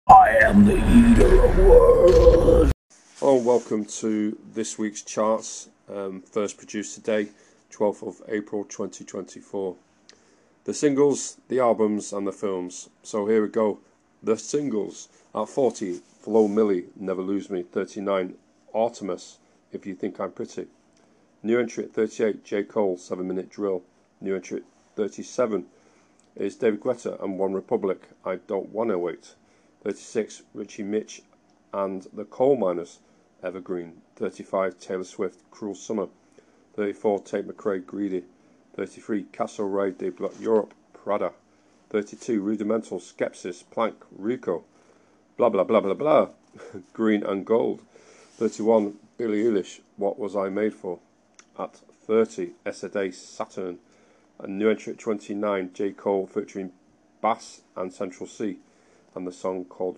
I am the eater of worlds. Hello and welcome to this week's charts, first produced today, 12th of April 2024. The singles, the albums and the films. So here we go. The singles at 40, Flo Milli, Never Lose Me. 39, Artemis, If You Think I'm Pretty. New entry at 38, J. Cole, 7 Minute Drill. New entry at 37 is David Guetta and One Republic, I Don't Wanna Wait. 36, Richie Mitch and the Coal Miners, Evergreen. 35, Taylor Swift, Cruel Summer. 34, Tate McRae, Greedy. 33, Castle Ray, Deep Black Europe, Prada. 32, Rudimental, Skepsis, Plank, Rico. Blah blah blah blah blah, Green and Gold. 31, Billie Eilish, What Was I Made For. At 30, Essay, Saturn. And new entry at 29, J. Cole featuring Bass and Central C, and the song called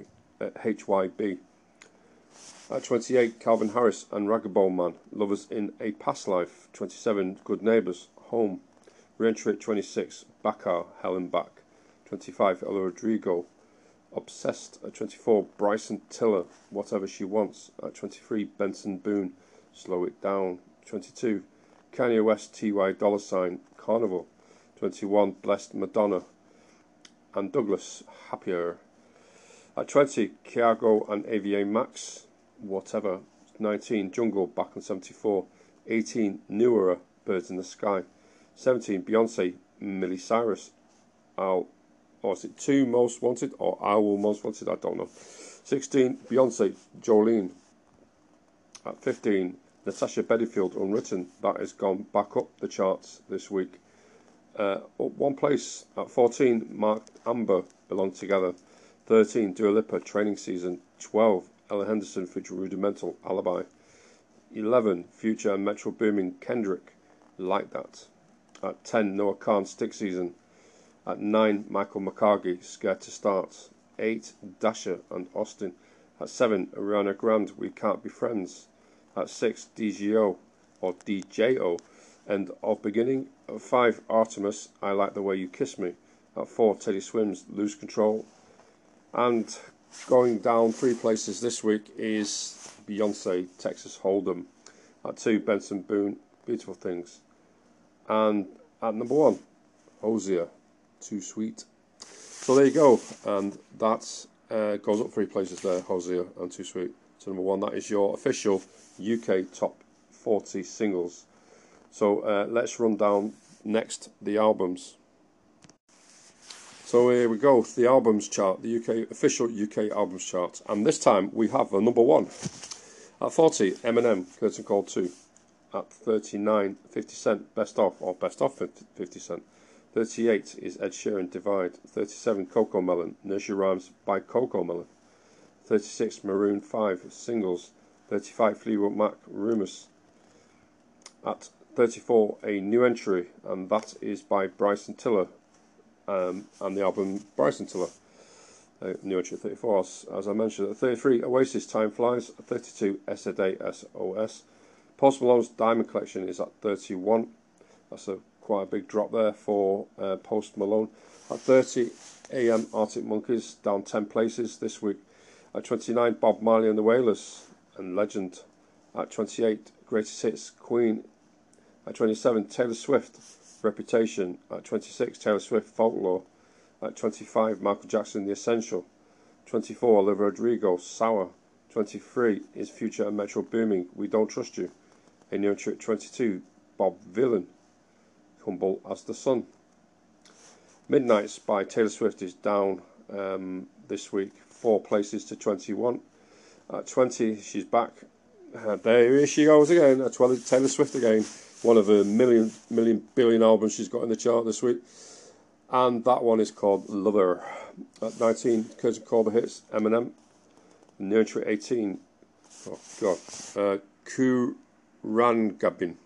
HYB. At 28, Calvin Harris and Ragabone Man, Lovers in a Past Life. 27, Good Neighbours, Home. Re-entry at 26, Bakar, Hell and Back. 25, Ella Rodrigo, Obsessed. At 24, Bryson Tiller, Whatever She Wants. At 23, Benson Boone, Slow It Down. 22, Kanye West, T.Y. Dollar Sign, Carnival. 21, Blessed Madonna and Douglas, Happier. At 20, Kiago and AVA Max, Whatever. 19, Jungle, Back on 74. 18, New Era, Birds in the Sky. 17, Beyonce, Miley Cyrus, or is it Two Most Wanted or I Will Most Wanted, I don't know. 16, Beyonce, Jolene. At 15, Natasha Bedingfield, Unwritten, that has gone back up the charts this week. Up one place. At 14, Mark Amber, Belong Together. 13, Dua Lipa, Training Season. 12, Ella Henderson featuring Rudimental, Alibi. 11, Future and Metro Boomin, Kendrick, Like That. At 10, Noah Khan, Stick Season. At 9, Michael McCarthy, Scared to Start. 8, Dasha and Austin. At 7, Ariana Grande, We Can't Be Friends. At 6, DJO, or DJO, End of Beginning. At 5, Artemis, I Like the Way You Kiss Me. At 4, Teddy Swims, Lose Control. And going down 3 places this week is Beyonce, Texas Hold'em. At 2, Benson Boone, Beautiful Things. And at number 1, Hosier, Too Sweet. So there you go, and that goes up 3 places there, Hosier and Too Sweet. So number 1, that is your official UK Top 40 singles. So let's run down next the albums. So here we go, the albums chart, the official UK albums chart, and this time we have a number 1. At 40, Eminem, Curtain Call 2. At 39, 50 Cent, Best Of, or Best Of 50 Cent. 38 is Ed Sheeran, Divide. 37, Coco Melon, Nursery Rhymes by Coco Melon. 36, Maroon 5, Singles. 35, Fleetwood Mac, Rumours. At 34, a new entry, and that is by Bryson Tiller, and the album Bryson Tiller. New entry at 34, as I mentioned. At 33, Oasis, Time Flies. At 32, S.A.D. SOS. Post Malone's Diamond Collection is at 31. That's quite a big drop there for Post Malone. At 30, AM Arctic Monkeys, down 10 places this week. At 29, Bob Marley and the Wailers and Legend. At 28, Greatest Hits, Queen. At 27, Taylor Swift, Reputation. At 26, Taylor Swift, Folklore. At 25, Michael Jackson, The Essential. 24, Olivia Rodrigo, Sour. 23 is Future and Metro Booming, We Don't Trust You. A new entry at 22, Bob Vylan, Humble as the Sun. Midnights by Taylor Swift is down this week, 4 places to 21. At 20, she's back. There she goes again. At 12, Taylor Swift again. One of a billion albums she's got in the chart this week. And that one is called Lover. At 19, Curtain Call the Hits, Eminem. New entry 18, oh god, Kurangabin.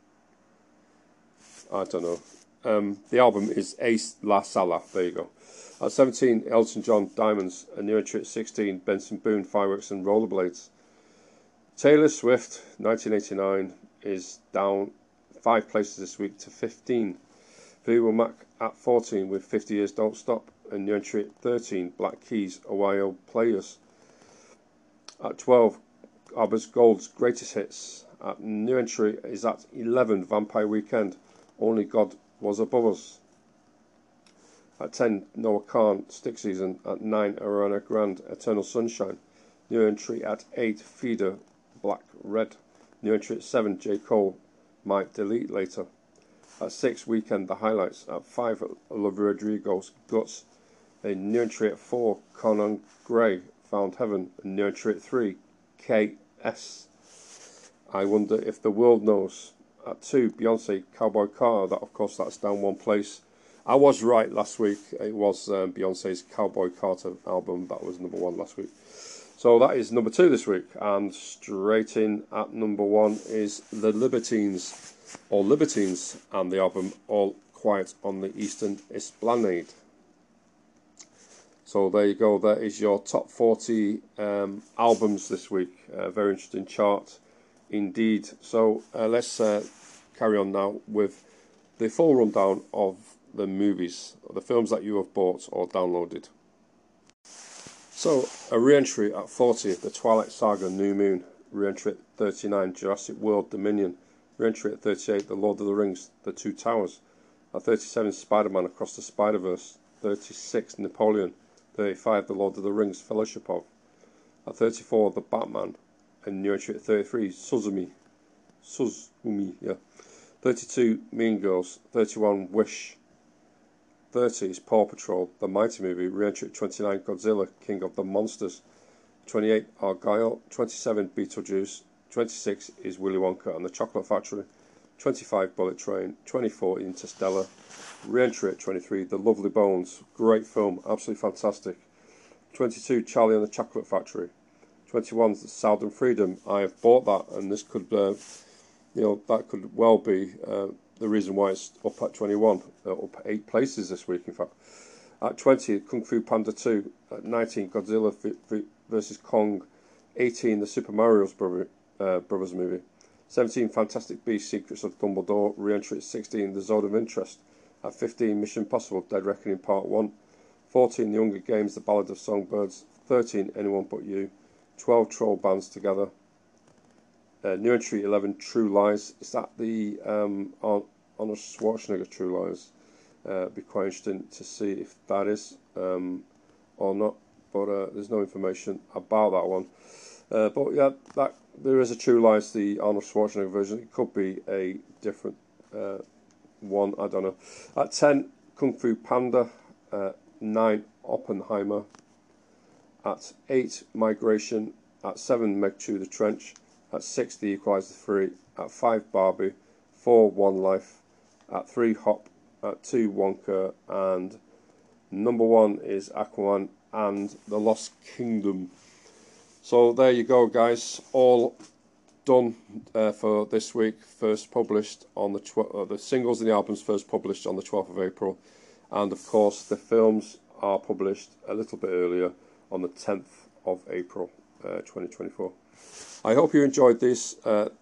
I don't know. The album is Ace La Sala. There you go. At 17, Elton John, Diamonds. A new entry at 16, Benson Boone, Fireworks and Rollerblades. Taylor Swift, 1989, is down 5 places this week to 15. Fleetwood Mac at 14 with 50 Years Don't Stop. and new entry at 13, Black Keys, Ohio Players. At 12, Arbors Gold's Greatest Hits. At new entry is at 11, Vampire Weekend, Only God Was Above Us. At 10, Noah Khan, Stick Season. At 9, Ariana Grande, Eternal Sunshine. New entry at 8, Feeder, Black Red. New entry at 7, J. Cole, Might Delete Later. At 6, Weekend, The Highlights. At 5, Olivia Rodrigo's Guts. A new entry at 4, Conan Gray, Found Heaven. A new entry at 3, KS, I Wonder If the World Knows. At 2, Beyonce, Cowboy Carter. That, of course, that's down one place. I was right last week. It was Beyonce's Cowboy Carter album that was number 1 last week. So that is number 2 this week. And straight in at number 1 is The Libertines, or Libertines, and the album All Quiet on the Eastern Esplanade. So there you go. That is your top 40 albums this week. Very interesting chart indeed. So let's carry on now with the full rundown of the movies, the films that you have bought or downloaded. So a re-entry at 40, The Twilight Saga, New Moon. Re-entry at 39, Jurassic World, Dominion. Re-entry at 38, The Lord of the Rings, The Two Towers. At 37, Spider-Man Across the Spider-Verse. 36, Napoleon. 35, The Lord of the Rings, Fellowship of. At 34, The Batman. And new entry at 33, Suzumi, yeah. 32, Mean Girls. 31, Wish. 30 is Paw Patrol, The Mighty Movie. Re-entry at 29, Godzilla, King of the Monsters. 28, Argyle. 27, Beetlejuice. 26 is Willy Wonka and the Chocolate Factory. 25, Bullet Train. 24, Interstellar. Re-entry at 23, The Lovely Bones. Great film, absolutely fantastic. 22, Charlie and the Chocolate Factory. 21, Sound and Freedom. I have bought that, and this could, that could well be the reason why it's up at 21, up 8 places this week, in fact. At 20, Kung Fu Panda 2. At 19, Godzilla vs. Kong. 18, the Super Mario Brothers movie. 17, Fantastic Beasts, Secrets of Dumbledore. Re-entry at 16, The Zone of Interest. At 15, Mission Impossible, Dead Reckoning Part 1. 14, The Hunger Games, The Ballad of Songbirds. 13, Anyone But You. 12, Troll Bands Together. New entry 11, True Lies. Is that the Arnold Schwarzenegger True Lies? Be quite interesting to see if that is or not, but there's no information about that one. But yeah, there is a True Lies, the Arnold Schwarzenegger version. It could be a different one, I don't know. At 10, Kung Fu Panda. 9, Oppenheimer. At 8, Migration. At 7, Meg Chew the Trench. At 6, The Equalizer 3. At 5, Barbie. 4, One Life. At 3, Hop. At 2, Wonka. And number 1 is Aquaman and the Lost Kingdom. So there you go, guys. All done for this week. First published on the singles and the albums first published on the 12th of April. And of course, the films are published a little bit earlier on the 10th of April 2024. I hope you enjoyed these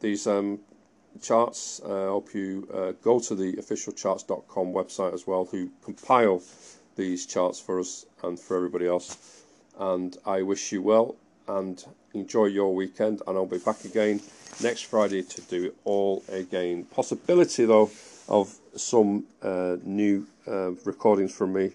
charts. I hope you go to the officialcharts.com website as well, who compile these charts for us and for everybody else. And I wish you well and enjoy your weekend, and I'll be back again next Friday to do it all again. Possibility though of some new recordings from me,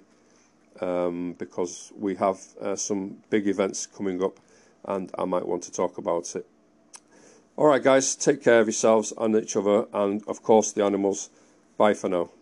because we have some big events coming up and I might want to talk about it. Alright guys, take care of yourselves and each other, and of course the animals. Bye for now.